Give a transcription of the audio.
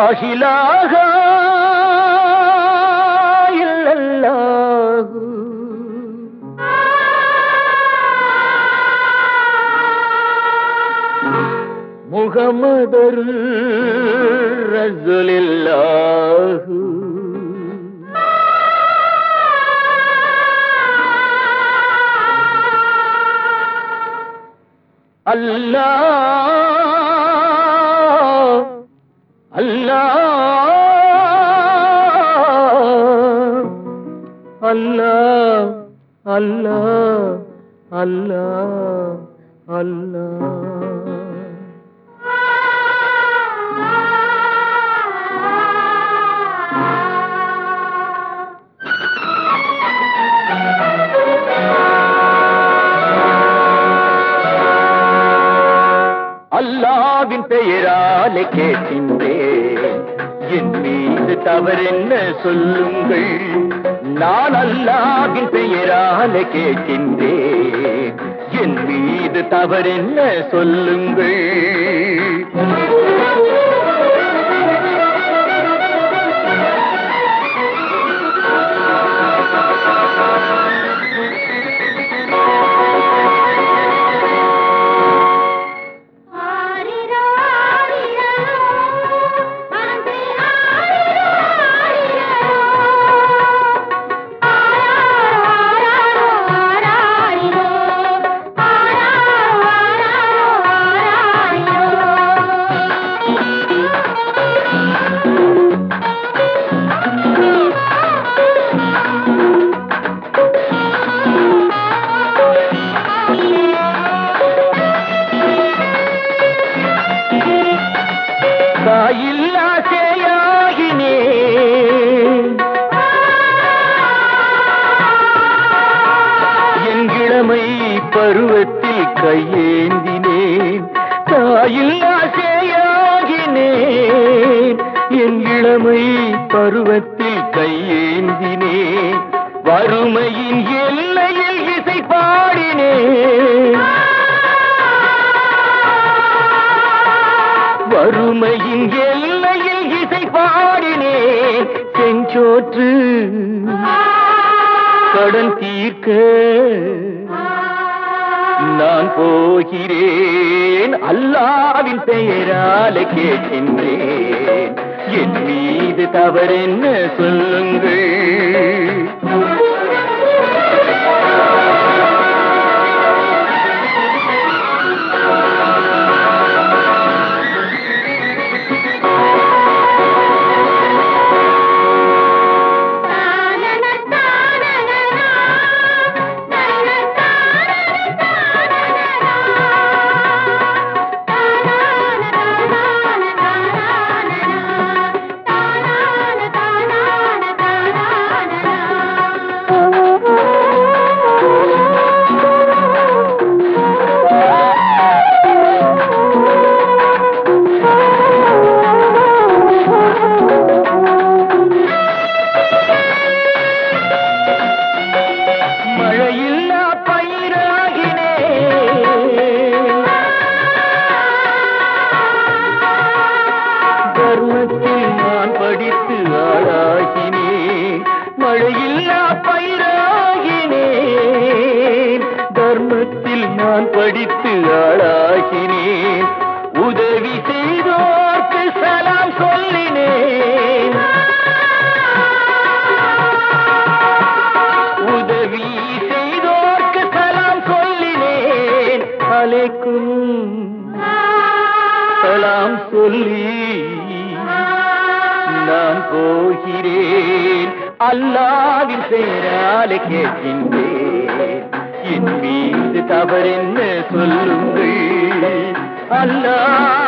இலாஹ இல்லல்லாஹு முஹம்மதர் ரசூலுல்லாஹ் அல்லாஹ் அல்லாஹ் அல்லாஹ் அல்லாஹ் அல்லாஹ் அல்லாஹ் அல்லாஹ்வின் பெயராலே கேட்கின்றேன், என் மீது தவறென்ன சொல்லுங்கள். நான் அல்லாஹ்வின் பெயராலே கேட்கின்றேன், என் மீது தவறென்ன சொல்லுங்கள். தாயில்லா சேயாகினேன், என் இளமை பருவத்தில் கையேந்தினேன். தாயில்லா சேயாகினேன், என் இளமை பருவத்தில் கையேந்தினேன். வறுமையின் எல்லையில் இசை பாடினேன், வறுமையின் எல்லையில் இசை பாடினேன். செஞ்சோற்று கடன் தீர்க்க நான் போகிறேன். அல்லாஹ்வின் பெயராலே கேட்கின்றேன், என் மீது தவறென்ன சொல்லுங்கள். தர்மத்தில் நான் படித்து ஆளாகினேன், மழையில்லா பயிராகினேன். தர்மத்தில் நான் படித்து ஆளாகினேன், உதவி செய்தோர்க்கு சலாம் சொல்லினேன். உதவி செய்தோர்க்கு சலாம் சொல்லினேன். அலைக்கும் சலாம் சொல்லி நான் போகிறேன். அல்லாஹ்வின் பெயராலே கேட்கின்றேன், என் மீது தவறென்ன சொல்லுங்கள். அல்லாஹ்